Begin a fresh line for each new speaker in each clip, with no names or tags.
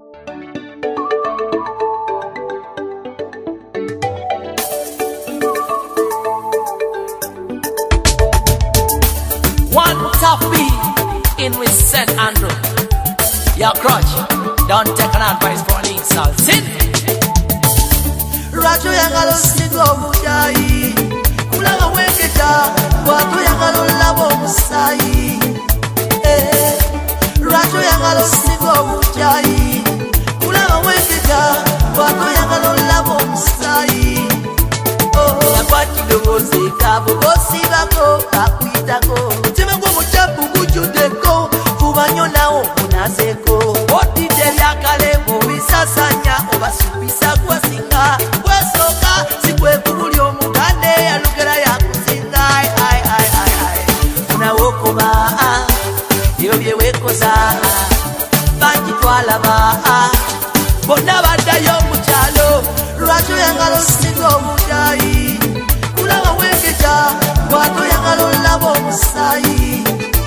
One tough beat in with St. Andrew. Your crutch, don't take an advice for an insult. Sin.
Rajo yangalo sigo mujai, kulanga weketa, watu yangalo labo musai. Rajo yangalo sigo mujai, kulanga weketa, watu yangalo labo musai. Yakwati dogozi kabo gosi bako akuitako. Timengo muchapu mujudeko, fubanyo nao munazeko. Oti delia kale muisasanya, obasubisa kwa singa. Wesoka sikwe kuruli omugande ya lugera ya kusinga. Unawoko ba, yobye wekoza, banji twala ba. Bonda bada yo muchalo, rajo yangalo sigo mujai. Kulanga weketa, watu yangalo labo musai.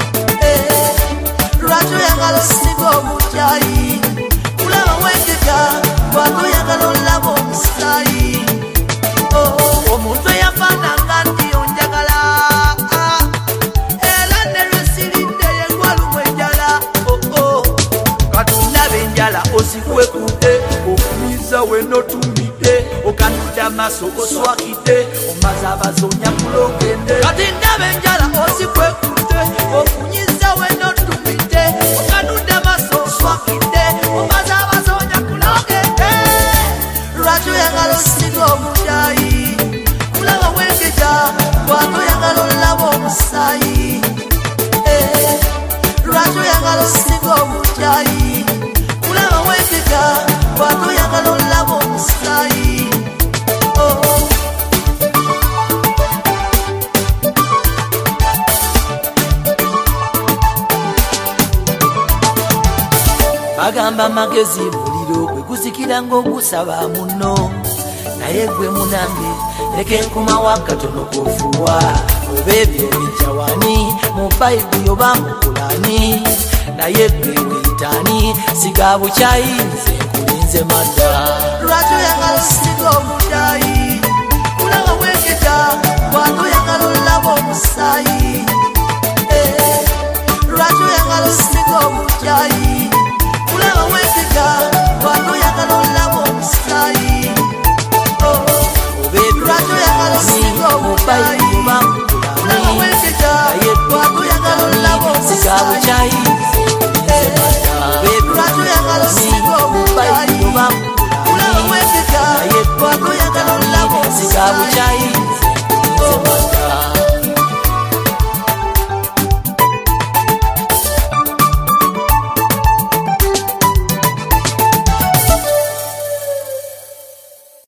Rajo yangalo sigo mujai. Kulanga weketa, watu yangalo labo musai. Omuntu yafana nganti onjagala. Era nerusirinde yengwalu mwenjala. Katunda benjala osikwe kude, okumiza weno tumide. Okanuda maso oswakide, omaza bazonya kulogende. Katunda benjala osikwe kude, okunyiza weno tumide. Okanuda maso oswakide, omaza bazonya kulogende. Rajo yangalo sigo mujai, kulanga weketa, watu yangalo labo musai. Rajo yangalo sigo mujai, kulanga weketa, watu yangalo labo musai. Bagamba magezi muliro gwe guzikira ng'ogusaba muno, naye gwe munambe leke nkuma wakatono kofuwa. Oba ebyo bijawani mu Bayibuli oba mu Kulani, naye gwe weyitani siga bukyayinze nkulinze madda. Rajo yangalo sigo mujai, kulanga weketa, watu yangalo